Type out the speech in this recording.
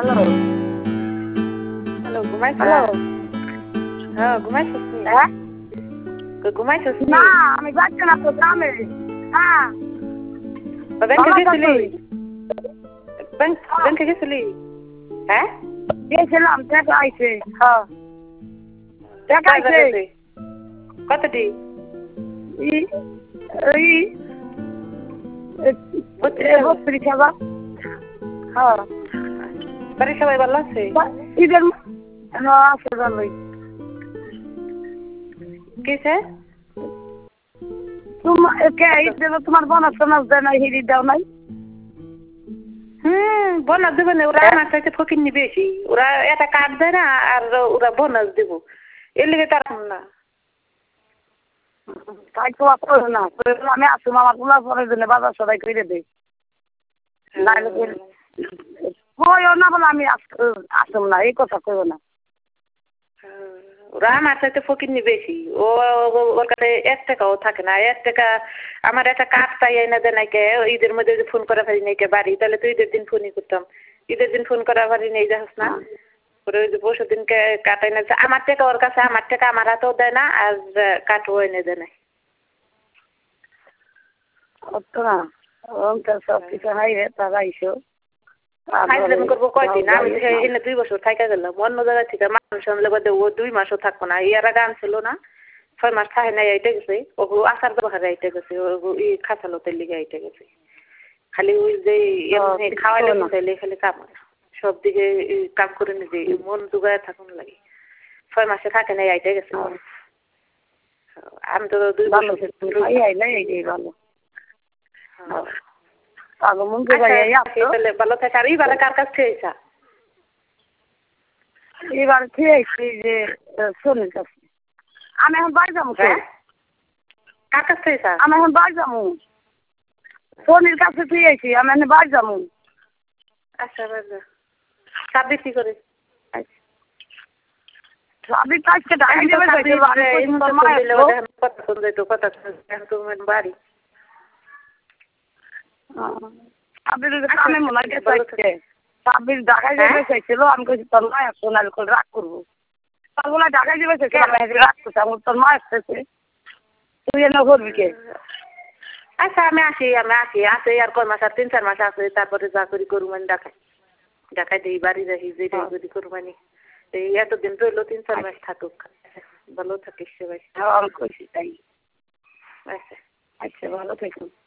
Hello hello ঘুমাইছো hello হ্যাঁ ঘুমাইছো হ্যাঁ ঘুমাইছো না আমি যাচ্ছি না তো গ্রামে হ্যাঁ ব্যাংকে ভালো আছো গেছিলি তুই? ব্যাংকে গেছিলি হ্যাঁ গেছিলাম টাকা আইছে হ্যাঁ টাকা কয় আইছে গেছে কতটি ই ওই 32,000 হ্যাঁ বাড়ির সবাই ভালো আছে ঈদের হ্যাঁ আছে ভালোই কিসে তোমার ঈদ দেবো তোমার বোনাস টোনাস দেয় নাই হিরি দাও নাই বোনাস দেবে না ওরা আমার চাইতে ফকির বেশি ওরা একটা কার্ড দেয় না আর ওরা বোনাস দেবো এর লিগে তার না তাই তো করো না আমি আসুন আমার গুলা পরে দিলে বাজার সবাই করে দেয় কইও না বলে আমি আসুন না এই কথা কইও না ওরা আমার চাইতে ফকির বেশি ওর কাছে 1 টাকাও থাকে না 1 টাকা আমার একটা কার্ড চাই এনে দেয় নাকি ঈদের মধ্যে যদি ফোন করা পারি নাকি বাড়ি তাহলে তো ঈদের দিন ফোনই করতাম ঈদের দিন ফোন করা পারি নেই যাস না ওরা ওই যে পরশু দিনকে কাটাই না আমার টাকা ওর কাছে আমার টাকা আমার হাতেও দেয় না আর কাঠও এনে দেয় না না সব কিছু হাই রে তারা আইসো ফাইজলামি করবো কয়দিন আমি তো এনে 2 বছর থাকা গেলাম অন্য জায়গা থেকে মানুষ আনলে বাদে ও 2 মাসও থাকবো না ইয়ার আগে আনছিল না 6 মাস থাকে নাই আইটে গেছে ওগুলো আচার ব্যবহারে আইটে গেছে ই খাঁচালতের লিগে আইটে গেছে খালি ওই যে এমনি খাওয়াইলে খাইলে খালি কাম সব দিকে কাম করে নিজে মন জোগায় থাকুন লাগে 6 মাসে থাকে নাই আইটে গেছে আমি তো 2 বছর ভালো ভালো থাকে আর এইবার কার কাছ থেকে এসা এবার খেয়েছি যে শোনের কাছে আমি এখন বাড়ি যাবো কার কাছ থেকে এসা আমি এখন বাড়ি যাবো শনির কাছে খেয়েছি আমি এখন বাড়ি যাবো আচ্ছা চাপ বিক্রি করে আমি কাজকে ডাকি দেবে বাড়ি সাবির কামে মনে গেছে সাবির ঢাকায় যাবে চাইছিল আমি কইছি তোর মা সোনাল করে রাগ করবো তারগুলা ঢাকায় যাবে চাইছিল আমি রাগ করছি আমার তোর মা আসতেছে তুই এনে করবি কে আচ্ছা আমি আসি আসি আর কয় মাস আর 3-4 মাস আছে তারপরে যা করি করুমানি ঢাকায় দিই বাড়ি রাখি যেটা যদি করুমানি এই এতদিন রইলো 3-4 মাস থাকুক ভালো থাকিস সবাই আমি কইছি তাই আচ্ছা আচ্ছা ভালো থাকুন